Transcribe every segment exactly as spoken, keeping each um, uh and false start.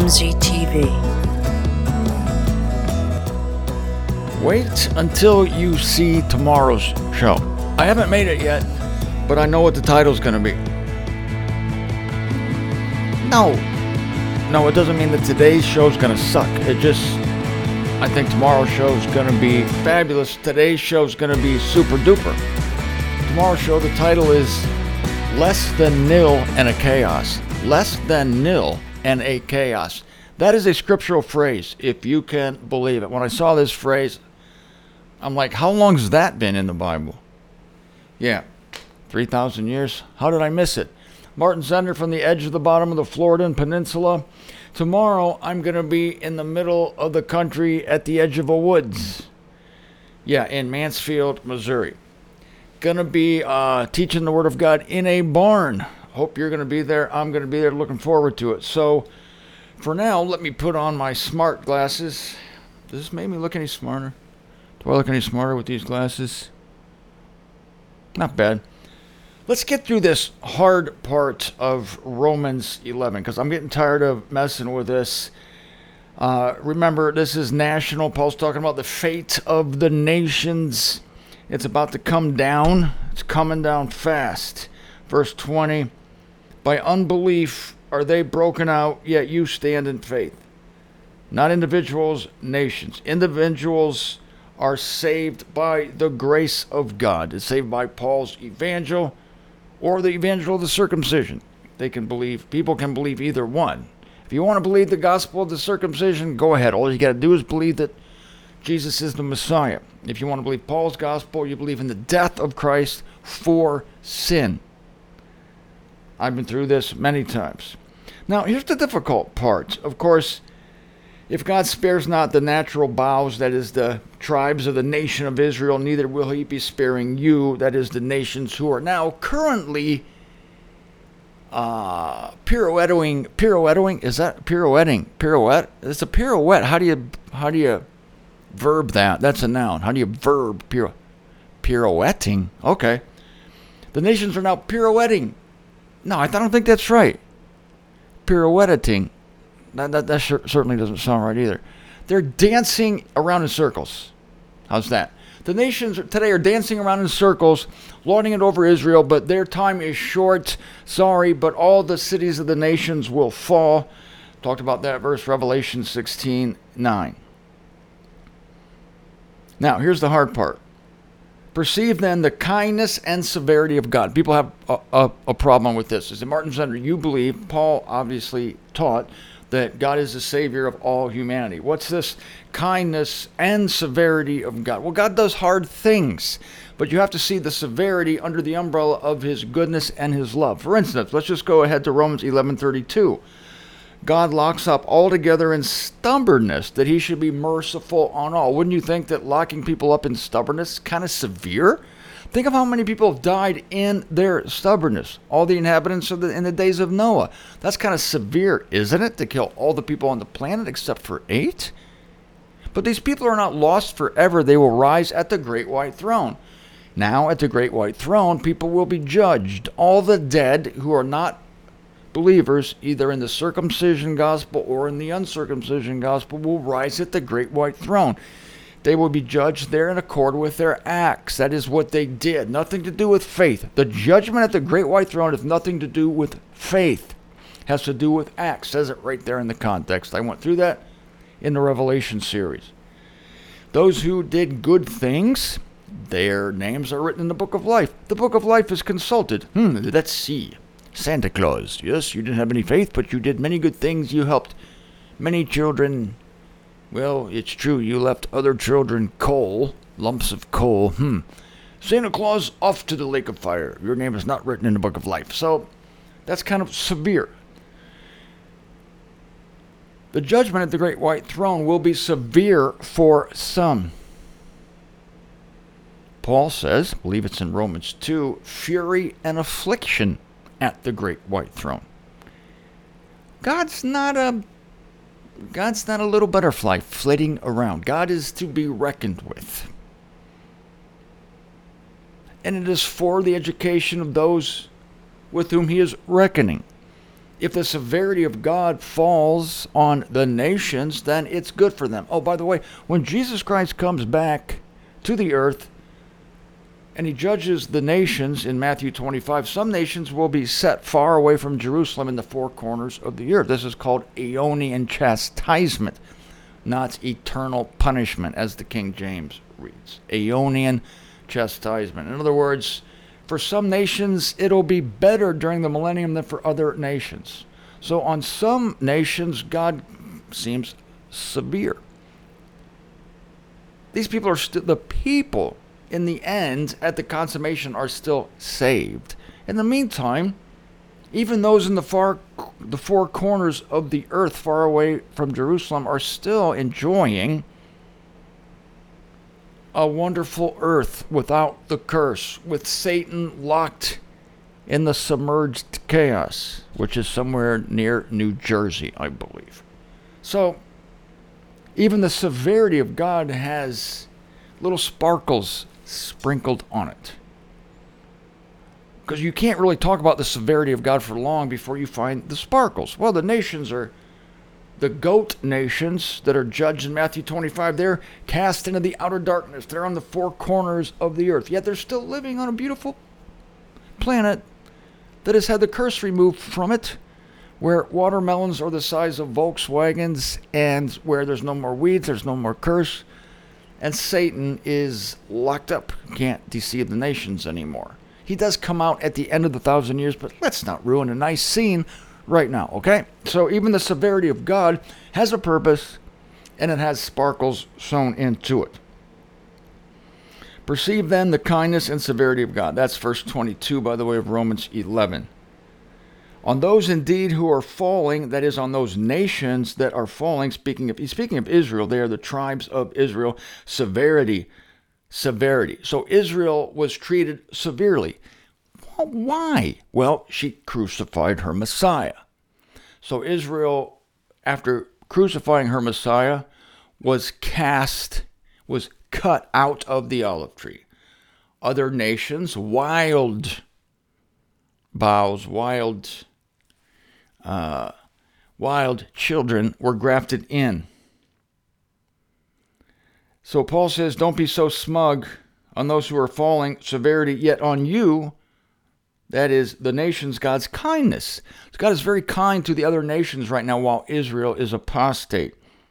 Rumsey T V. Wait until you see tomorrow's show. I haven't made it yet, but I know what the title's going to be. No. No, it doesn't mean that today's show's going to suck. It just, I think tomorrow's show's going to be fabulous. Today's show's going to be super duper. Tomorrow's show, the title is Less Than Nil and a Chaos. Less than nil and a chaos. That is a scriptural phrase, if you can believe it. When I saw this phrase, I'm like, how long's that been in the Bible? Yeah, three thousand years. How did I miss it? Martin Zender from the edge of the bottom of the Floridan Peninsula. Tomorrow, I'm going to be in the middle of the country at the edge of a woods. Yeah, in Mansfield, Missouri. Going to be uh, teaching the Word of God in a barn. Hope you're going to be there. I'm going to be there. Looking forward to it. So, for now, let me put on my smart glasses. Does this make me look any smarter? Do I look any smarter with these glasses? Not bad. Let's get through this hard part of Romans eleven, because I'm getting tired of messing with this. Uh, remember, this is national. Paul's talking about the fate of the nations. It's about to come down. It's coming down fast. Verse twenty, by unbelief are they broken out, yet you stand in faith. Not individuals, nations. Individuals are saved by the grace of God. It's saved by Paul's evangel or the evangel of the circumcision. They can believe, people can believe either one. If you want to believe the gospel of the circumcision, go ahead. All you got to do is believe that Jesus is the Messiah. If you want to believe Paul's gospel, you believe in the death of Christ for sin. I've been through this many times. Now, here's the difficult part. Of course, if God spares not the natural boughs, that is the tribes of the nation of Israel, neither will he be sparing you, that is the nations who are now currently uh, pirouetting, pirouetting, is that pirouetting, pirouette? It's a pirouette. How do you, how do you verb that? That's a noun. How do you verb piro, pirouetting? Okay. The nations are now pirouetting. No, I don't think that's right. Pirouetting. That, that, that sure, certainly doesn't sound right either. They're dancing around in circles. How's that? The nations today are dancing around in circles, lording it over Israel, but their time is short. Sorry, but all the cities of the nations will fall. Talked about that verse, Revelation sixteen nine. Now, here's the hard part. Perceive then the kindness and severity of God. People have a, a, a problem with this. As in Martin Zender, you believe, Paul obviously taught, that God is the Savior of all humanity. What's this kindness and severity of God? Well, God does hard things, but you have to see the severity under the umbrella of his goodness and his love. For instance, let's just go ahead to Romans eleven thirty-two. God locks up altogether in stubbornness, that he should be merciful on all. Wouldn't you think that locking people up in stubbornness is kind of severe? Think of how many people have died in their stubbornness. All the inhabitants of the, in the days of Noah. That's kind of severe, isn't it? To kill all the people on the planet except for eight? But these people are not lost forever. They will rise at the great white throne. Now, at the great white throne, people will be judged. All the dead who are not believers, either in the circumcision gospel or in the uncircumcision gospel, will rise at the great white throne. They will be judged there in accord with their acts. That is what they did. Nothing to do with faith. The judgment at the great white throne has nothing to do with faith. It has to do with acts. It says it right there in the context. I went through that in the Revelation series. Those who did good things, their names are written in the book of life. The book of life is consulted. Hmm, let's see. Santa Claus. Yes, you didn't have any faith, but you did many good things. You helped many children. Well, it's true, you left other children coal, lumps of coal. Hmm. Santa Claus, off to the lake of fire. Your name is not written in the book of life. So, that's kind of severe. The judgment at the great white throne will be severe for some. Paul says, I believe it's in Romans two, fury and affliction at the great white throne. God's not a God's not a little butterfly flitting around. God is to be reckoned with. And it is for the education of those with whom he is reckoning. if the severity of God falls on the nations, then it's good for them. Oh, by the way, when Jesus Christ comes back to the earth and he judges the nations in Matthew twenty-five, some nations will be set far away from Jerusalem in the four corners of the earth. This is called Aeonian chastisement, not eternal punishment, as the King James reads. Aeonian chastisement. In other words, for some nations, it'll be better during the millennium than for other nations. So on some nations, God seems severe. These people are still, the people in the end, at the consummation, are still saved. In the meantime, even those in the far, the four corners of the earth, far away from Jerusalem, are still enjoying a wonderful earth without the curse, with Satan locked in the submerged chaos, which is somewhere near New Jersey, I believe. So, even the severity of God has little sparkles sprinkled on it. Because you can't really talk about the severity of God for long before you find the sparkles. Well, the nations are, the goat nations that are judged in Matthew twenty-five, they're cast into the outer darkness. They're on the four corners of the earth. Yet they're still living on a beautiful planet that has had the curse removed from it, where watermelons are the size of Volkswagens, and where there's no more weeds, there's no more curse, and Satan is locked up, can't deceive the nations anymore. He does come out at the end of the thousand years, but let's not ruin a nice scene right now, okay? So even the severity of God has a purpose, and it has sparkles sewn into it. Perceive then the kindness and severity of God. That's verse twenty-two, by the way, of Romans eleven. On those indeed who are falling, that is, on those nations that are falling, speaking of, he's speaking of Israel, they are the tribes of Israel, severity, severity. So Israel was treated severely. Well, why? Well, she crucified her Messiah. So Israel, after crucifying her Messiah, was cast, was cut out of the olive tree. Other nations, wild boughs, wild Uh, wild children were grafted in. So Paul says, don't be so smug on those who are falling, severity, yet on you, that is the nations, God's kindness. So God is very kind to the other nations right now while Israel is apostate.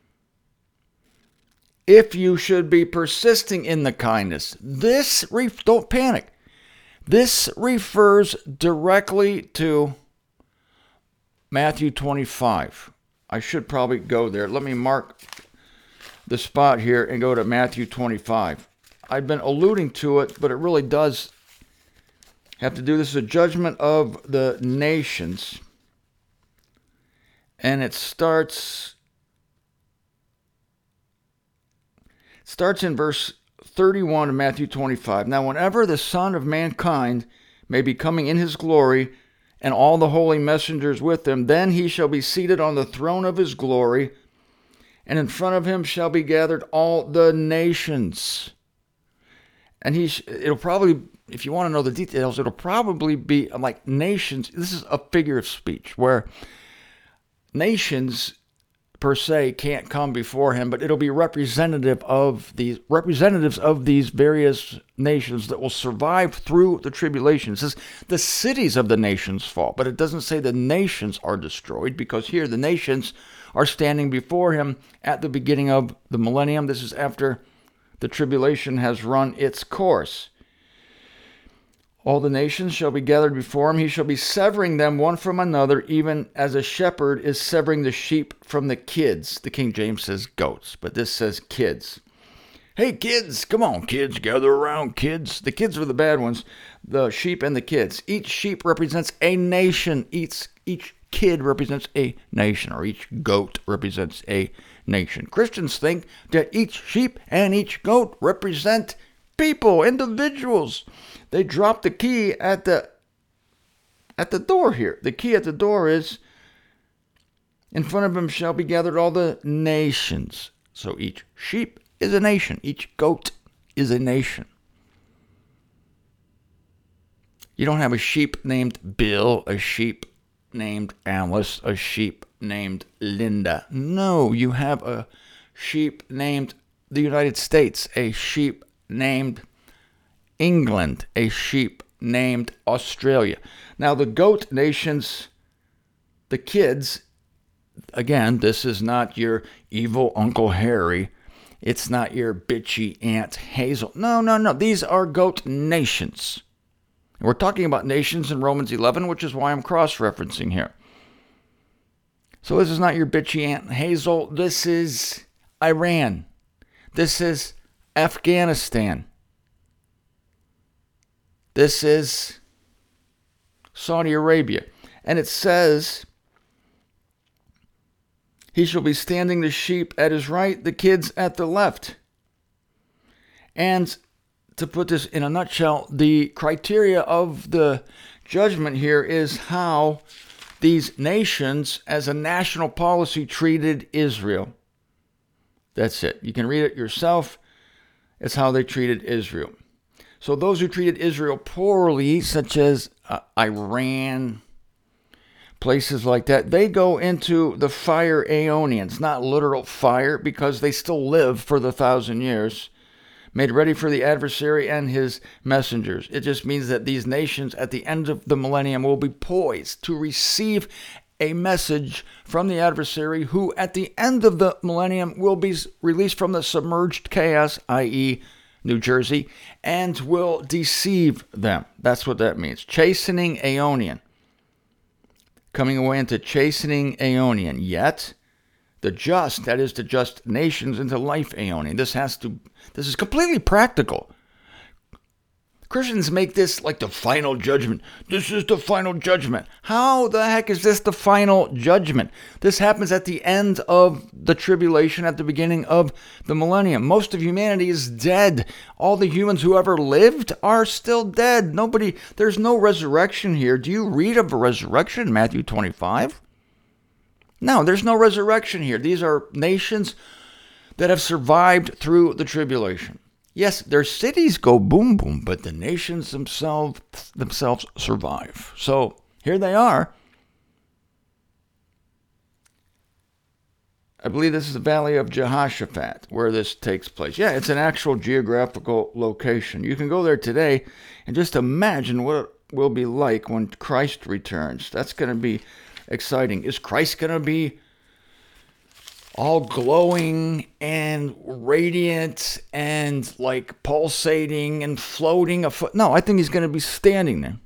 If you should be persisting in the kindness, this, ref- don't panic. This refers directly to Matthew twenty-five. I should probably go there. Let me mark the spot here and go to Matthew twenty-five. I've been alluding to it, but it really does have to do. This is a judgment of the nations. And it starts, it starts in verse thirty-one of Matthew twenty-five. Now, whenever the Son of Mankind may be coming in his glory, and all the holy messengers with him, then he shall be seated on the throne of his glory, and in front of him shall be gathered all the nations. And he, sh- it'll probably, if you want to know the details, it'll probably be like nations. This is a figure of speech where nations per se can't come before him, but it'll be representative of these representatives of these various nations that will survive through the tribulation. It says the cities of the nations fall, but it doesn't say the nations are destroyed, because here the nations are standing before him at the beginning of the millennium. This is after the tribulation has run its course. All the nations shall be gathered before him. He shall be severing them one from another, even as a shepherd is severing the sheep from the kids. The King James says goats, but this says kids. Hey, kids, come on, kids, gather around, kids. The kids are the bad ones, the sheep and the kids. Each sheep represents a nation. Each, each kid represents a nation, or each goat represents a nation. Christians think that each sheep and each goat represent people, individuals. They drop the key at the at the door here. The key at the door is, in front of him shall be gathered all the nations. So each sheep is a nation. Each goat is a nation. You don't have a sheep named Bill, a sheep named Alice, a sheep named Linda. No, you have a sheep named the United States, a sheep named England, a sheep named Australia. Now, the goat nations, the kids, again, this is not your evil Uncle Harry. It's not your bitchy Aunt Hazel. No, no, no. These are goat nations. We're talking about nations in Romans eleven, which is why I'm cross-referencing here. So this is not your bitchy Aunt Hazel. This is Iran. This is Afghanistan. This is Saudi Arabia. And it says, he shall be standing the sheep at his right, the kids at the left. And to put this in a nutshell, the criteria of the judgment here is how these nations, as a national policy, treated Israel. That's it. You can read it yourself. It's how they treated Israel. So those who treated Israel poorly, such as uh, Iran, places like that, they go into the fire aeonians, not literal fire, because they still live for the thousand years, made ready for the adversary and his messengers. It just means that these nations at the end of the millennium will be poised to receive a message from the adversary, who at the end of the millennium will be released from the submerged chaos, that is. New Jersey, and will deceive them. That's what that means. Chastening aeonian. Coming away into chastening aeonian. Yet, the just, that is the just nations, into life aeonian. This has to, this is completely practical. Christians make this like the final judgment. This is the final judgment. How the heck is this the final judgment? This happens at the end of the tribulation, at the beginning of the millennium. Most of humanity is dead. All the humans who ever lived are still dead. Nobody, there's no resurrection here. Do you read of a resurrection in Matthew twenty-five? No, there's no resurrection here. These are nations that have survived through the tribulation. Yes, their cities go boom, boom, but the nations themselves themselves survive. So here they are. I believe this is the Valley of Jehoshaphat, where this takes place. Yeah, it's an actual geographical location. You can go there today and just imagine what it will be like when Christ returns. That's going to be exciting. Is Christ going to be all glowing and radiant and like pulsating and floating a foot? No, I think he's going to be standing there.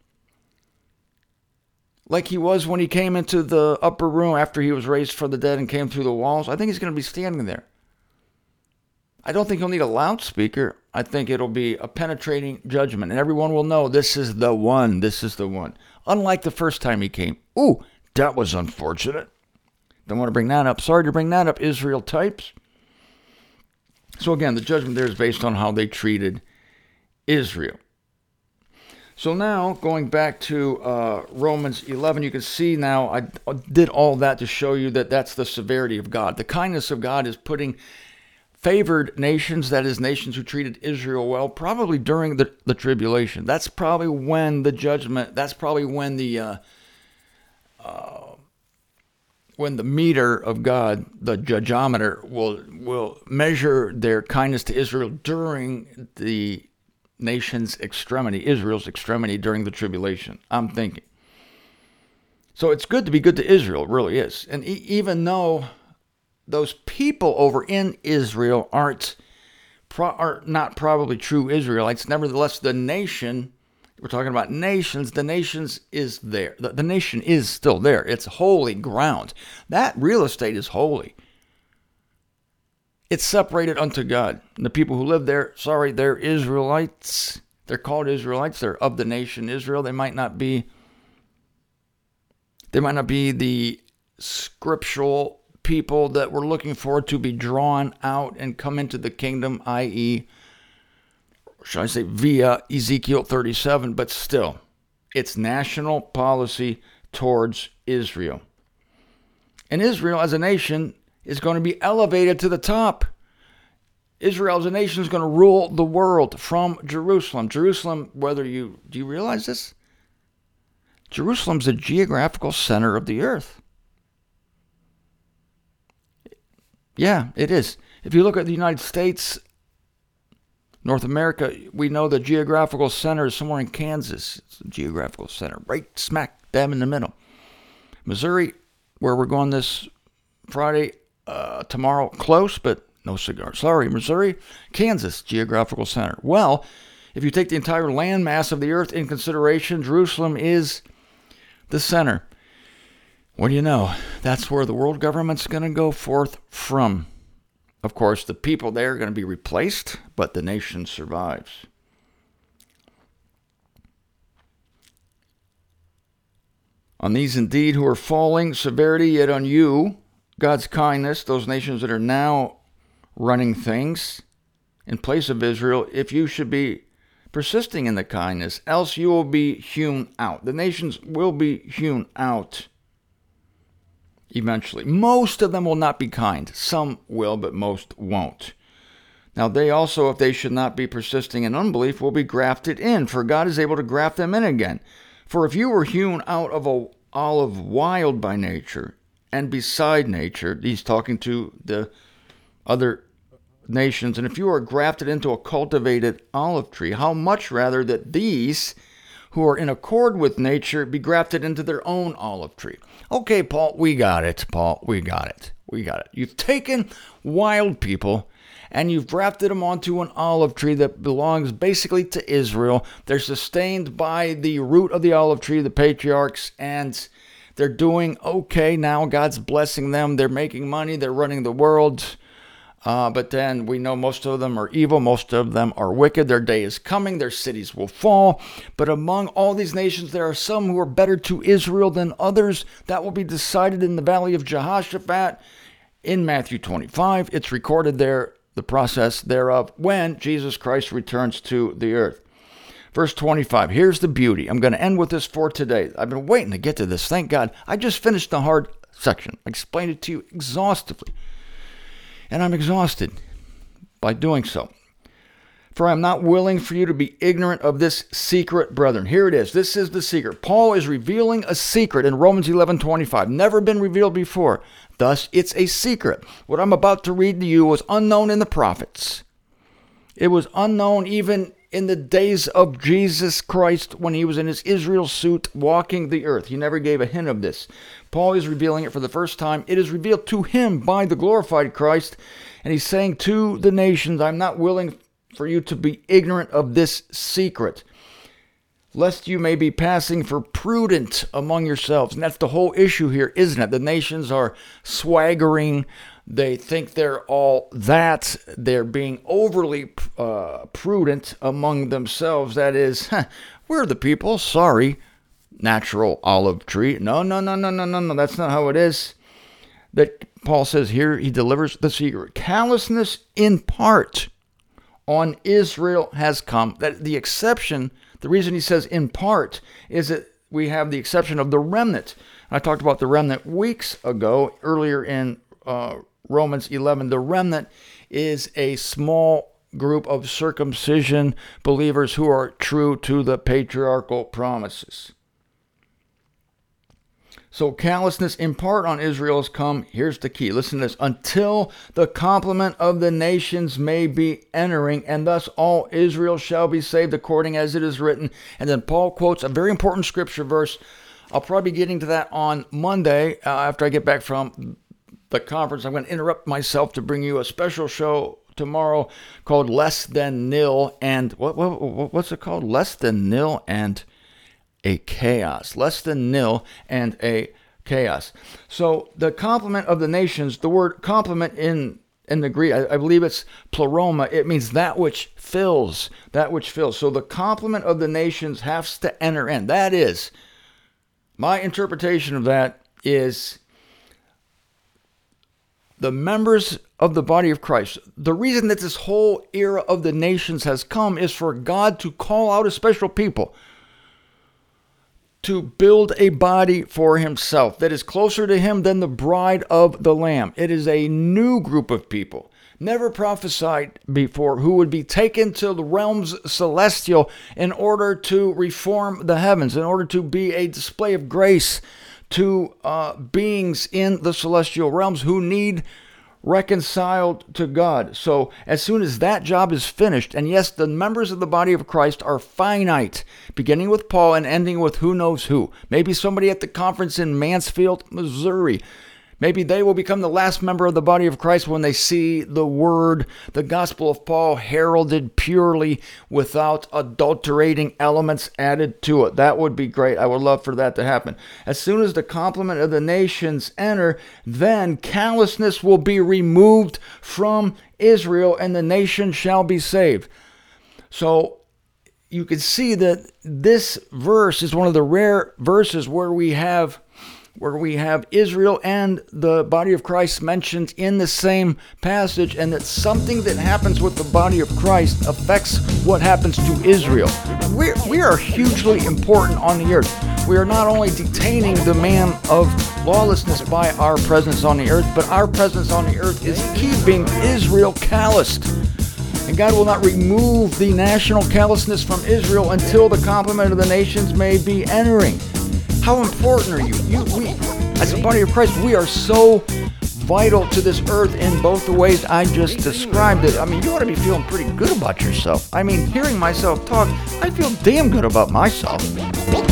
Like he was when he came into the upper room after he was raised from the dead and came through the walls. I think he's going to be standing there. I don't think he'll need a loudspeaker. I think it'll be a penetrating judgment, and everyone will know this is the one. This is the one. Unlike the first time he came. Ooh, that was unfortunate. Don't want to bring that up. Sorry to bring that up, Israel types. So again, the judgment there is based on how they treated Israel. So now, going back to uh, Romans eleven, you can see now I did all that to show you that that's the severity of God. The kindness of God is putting favored nations, that is, nations who treated Israel well, probably during the, the tribulation. That's probably when the judgment, that's probably when the... Uh, uh, when the meter of God, the judgeometer, will will measure their kindness to Israel during the nation's extremity, Israel's extremity during the tribulation, I'm thinking. So it's good to be good to Israel, it really is. And e- even though those people over in Israel aren't pro- are not probably true Israelites, nevertheless, the nation, we're talking about nations, the nations is there. The, the nation is still there. It's holy ground. That real estate is holy. It's separated unto God. And the people who live there, sorry, they're Israelites. They're called Israelites. They're of the nation Israel. They might not be, they might not be the scriptural people that we're looking for to be drawn out and come into the kingdom, that is, should I say via Ezekiel thirty-seven, but still, it's national policy towards Israel. And Israel as a nation is going to be elevated to the top. Israel as a nation is going to rule the world from Jerusalem. Jerusalem, whether you, do you realize this? Jerusalem's the geographical center of the earth. Yeah, it is. If you look at the United States, North America, we know the geographical center is somewhere in Kansas. It's the geographical center, right smack dab in the middle. Missouri, where we're going this Friday, uh, tomorrow, close, but no cigar. Sorry, Missouri. Kansas, geographical center. Well, if you take the entire landmass of the earth in consideration, Jerusalem is the center. What do you know? That's where the world government's going to go forth from. Of course, the people there are going to be replaced, but the nation survives. On these indeed who are falling, severity, yet on you, God's kindness, those nations that are now running things in place of Israel, if you should be persisting in the kindness, else you will be hewn out. The nations will be hewn out eventually. Most of them will not be kind. Some will, but most won't. Now they also, if they should not be persisting in unbelief, will be grafted in, for God is able to graft them in again. For if you were hewn out of a olive wild by nature and beside nature, he's talking to the other nations, and if you are grafted into a cultivated olive tree, how much rather that these who are in accord with nature be grafted into their own olive tree. Okay, Paul, we got it. Paul, we got it. We got it. You've taken wild people and you've grafted them onto an olive tree that belongs basically to Israel. They're sustained by the root of the olive tree, the patriarchs, and they're doing okay now. God's blessing them. They're making money. They're running the world. Uh, but then we know most of them are evil. Most of them are wicked. Their day is coming. Their cities will fall. But among all these nations, there are some who are better to Israel than others. That will be decided in the valley of Jehoshaphat in Matthew twenty-five. It's recorded there, the process thereof, when Jesus Christ returns to the earth. Verse twenty-five, here's the beauty. I'm going to end with this for today. I've been waiting to get to this. Thank God. I just finished the hard section. I explained it to you exhaustively. And I'm exhausted by doing so. For I am not willing for you to be ignorant of this secret, brethren. Here it is. This is the secret. Paul is revealing a secret in Romans eleven twenty-five. Never been revealed before. Thus, it's a secret. What I'm about to read to you was unknown in the prophets. It was unknown even in the days of Jesus Christ when he was in his Israel suit walking the earth. He never gave a hint of this. Paul is revealing it for the first time. It is revealed to him by the glorified Christ. And he's saying to the nations, I'm not willing for you to be ignorant of this secret, lest you may be passing for prudent among yourselves. And that's the whole issue here, isn't it? The nations are swaggering. They think they're all that. They're being overly uh, prudent among themselves. That is, huh, we're the people. Sorry, natural olive tree. No, no, no, no, no, no, no. That's not how it is. That Paul says here, he delivers the secret. Callousness in part on Israel has come. That the exception, the reason he says in part, is that we have the exception of the remnant. I talked about the remnant weeks ago, earlier in uh, Romans eleven. The remnant is a small group of circumcision believers who are true to the patriarchal promises. So callousness in part on Israel has come. Here's the key. Listen to this. Until the complement of the nations may be entering, and thus all Israel shall be saved according as it is written. And then Paul quotes a very important scripture verse. I'll probably be getting to that on Monday uh, after I get back from the conference. I'm going to interrupt myself to bring you a special show tomorrow called Less Than Nil. And what, what what's it called? Less Than Nil and a Chaos. Less Than Nil and a Chaos. So the complement of the nations, the word complement in in the Greek, I, I believe it's pleroma. It means that which fills, that which fills. So the complement of the nations has to enter in. That is, my interpretation of that is the members of the body of Christ. The reason that this whole era of the nations has come is for God to call out a special people to build a body for himself that is closer to him than the bride of the Lamb. It is a new group of people. never prophesied before, who would be taken to the realms celestial in order to reform the heavens, in order to be a display of grace to uh, beings in the celestial realms who need reconciled to God. So as soon as that job is finished, and yes, the members of the body of Christ are finite, beginning with Paul and ending with who knows who. Maybe somebody at the conference in Mansfield, Missouri. Maybe they will become the last member of the body of Christ when they see the word, the gospel of Paul, heralded purely without adulterating elements added to it. That would be great. I would love for that to happen. As soon as the complement of the nations enter, then callousness will be removed from Israel and the nation shall be saved. So you can see that this verse is one of the rare verses where we have where we have Israel and the body of Christ mentioned in the same passage, and that something that happens with the body of Christ affects what happens to Israel. We're, we are hugely important on the earth. We are not only detaining the man of lawlessness by our presence on the earth, but our presence on the earth is keeping Israel calloused. And God will not remove the national callousness from Israel until the complement of the nations may be entering. How important are you? You, we, as a body of Christ, we are so vital to this earth in both the ways I just described it. I mean, you ought to be feeling pretty good about yourself. I mean, hearing myself talk, I feel damn good about myself.